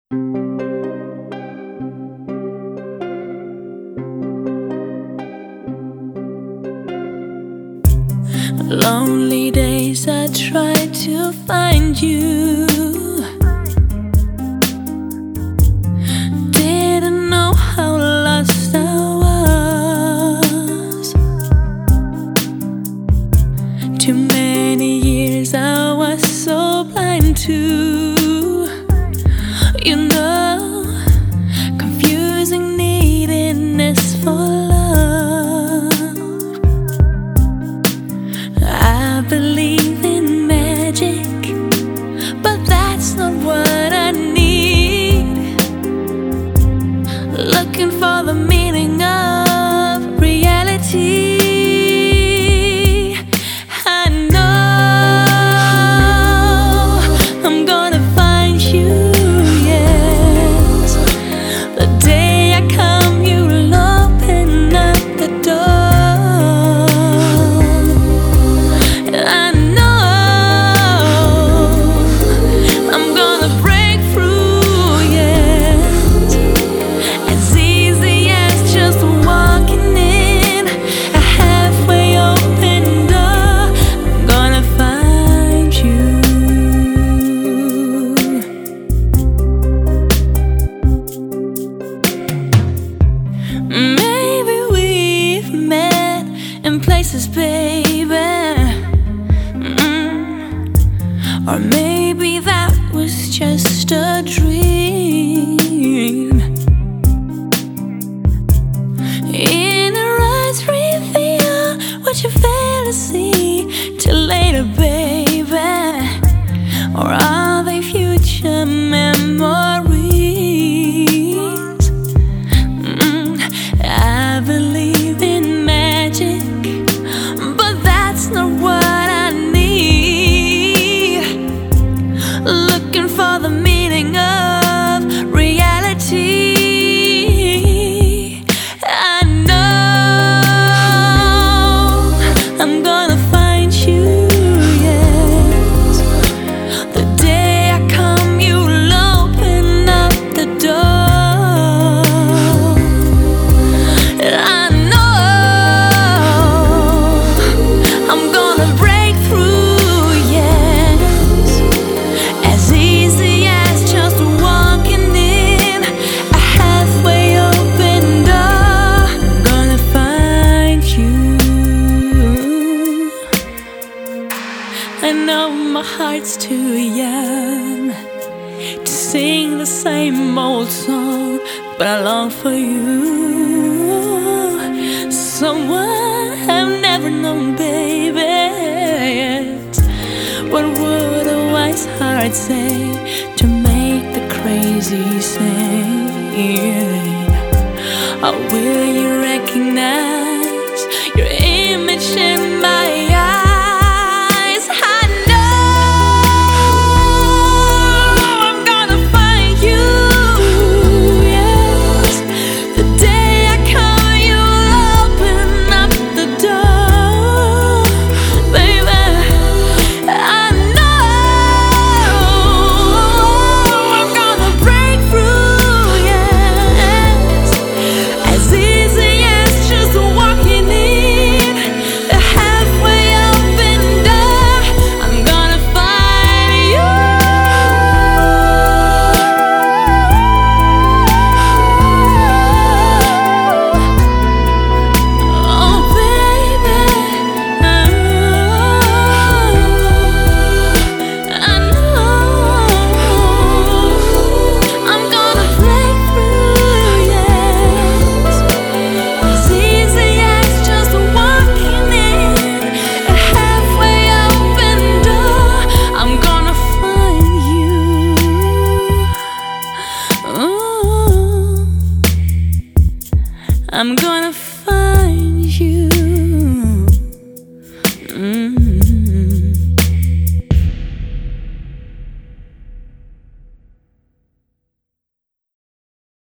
Lonely days I try to find you. Didn't know how lost I was. Too many years I was so blind to, you know, confusing neediness for love. I believe in magic, but that's not what I need. Looking for the meaning of reality. I know I'm gonna find you, yes. The day I come, you'll open up the door. Maybe we've met in places, baby, or maybe that was just a dream. Inner eyes reveal what you fail to see till later, baby. Or are they future memories? I believe in magic, but that's not what I need. Looking for the meaning of reality. I know I'm gonna find you, yes. The day I come, you'll open up the door. I know I'm gonna break through, yes. As easy as just walking in a halfway open door. I'm gonna find you. I know my heart's too young to sing the same old song, but I long for you. Someone I've never known, baby, yes. What would a wise heart say to make the crazy sing? Or will you recognize your image in my eyes? I know I'm gonna find you, yes. The day I come, you'll open up the door, baby. I know I'm gonna break through, yes. As easy as just walking in a halfway open door. I'm gonna find you. Oh, baby, I know I'm gonna break through, yes. As easy as just walking in a halfway open door. I'm gonna find you. Ooh, I'm gonna find you.